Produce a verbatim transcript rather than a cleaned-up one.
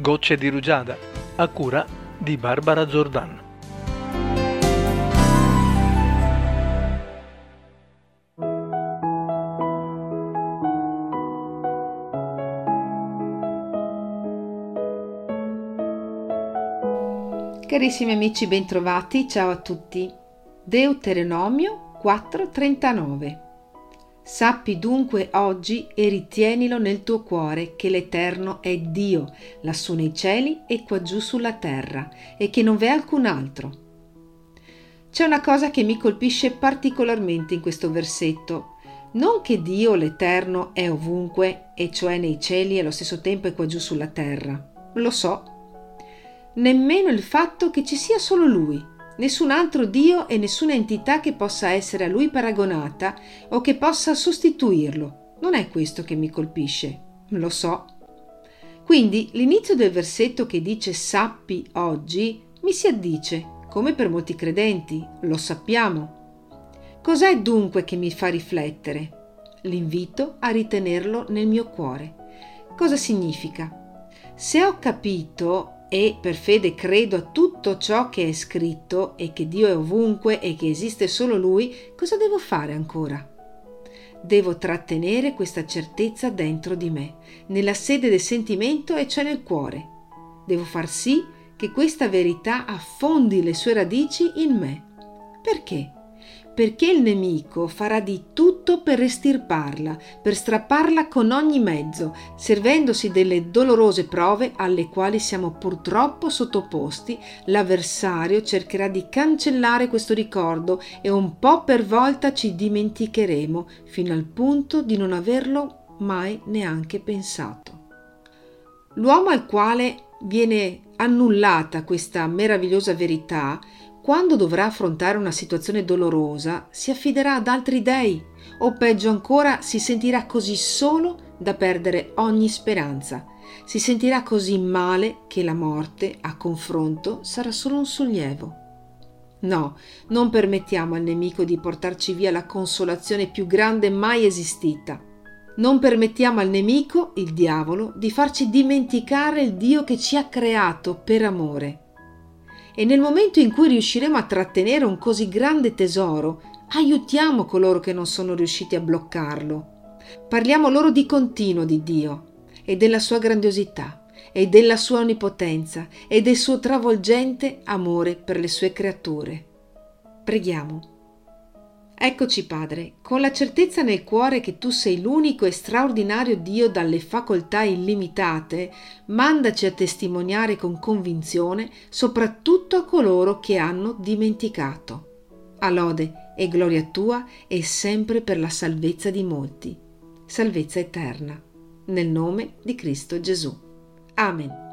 Gocce di rugiada, a cura di Barbara Giordano. Carissimi amici, bentrovati, ciao a tutti. Deuteronomio quattro trentanove. Sappi dunque oggi e ritienilo nel tuo cuore che l'Eterno è Dio, lassù nei cieli e qua giù sulla terra, e che non v'è alcun altro. C'è una cosa che mi colpisce particolarmente in questo versetto. Non che Dio, l'Eterno, è ovunque, e cioè nei cieli e allo stesso tempo è qua giù sulla terra. Lo so. Nemmeno il fatto che ci sia solo Lui, nessun altro Dio e nessuna entità che possa essere a Lui paragonata o che possa sostituirlo. Non è questo che mi colpisce, lo so. Quindi l'inizio del versetto che dice sappi oggi mi si addice, come per molti credenti, lo sappiamo. Cos'è dunque che mi fa riflettere? L'invito a ritenerlo nel mio cuore. Cosa significa? Se ho capito e per fede credo a tutto ciò che è scritto e che Dio è ovunque e che esiste solo Lui, cosa devo fare ancora? Devo trattenere questa certezza dentro di me, nella sede del sentimento e cioè nel cuore. Devo far sì che questa verità affondi le sue radici in me. Perché? Perché il nemico farà di tutto per estirparla, per strapparla con ogni mezzo, servendosi delle dolorose prove alle quali siamo purtroppo sottoposti. L'avversario cercherà di cancellare questo ricordo e un po' per volta ci dimenticheremo, fino al punto di non averlo mai neanche pensato. L'uomo al quale viene annullata questa meravigliosa verità, quando dovrà affrontare una situazione dolorosa, si affiderà ad altri dei, o peggio ancora si sentirà così solo da perdere ogni speranza. Si sentirà così male che la morte, a confronto, sarà solo un sollievo. No, non permettiamo al nemico di portarci via la consolazione più grande mai esistita. Non permettiamo al nemico, il diavolo, di farci dimenticare il Dio che ci ha creato per amore. E nel momento in cui riusciremo a trattenere un così grande tesoro, aiutiamo coloro che non sono riusciti a bloccarlo. Parliamo loro di continuo di Dio e della sua grandiosità e della sua onnipotenza e del suo travolgente amore per le sue creature. Preghiamo. Eccoci, Padre, con la certezza nel cuore che Tu sei l'unico e straordinario Dio dalle facoltà illimitate, mandaci a testimoniare con convinzione soprattutto a coloro che hanno dimenticato. A lode e gloria Tua e sempre per la salvezza di molti. Salvezza eterna. Nel nome di Cristo Gesù. Amen.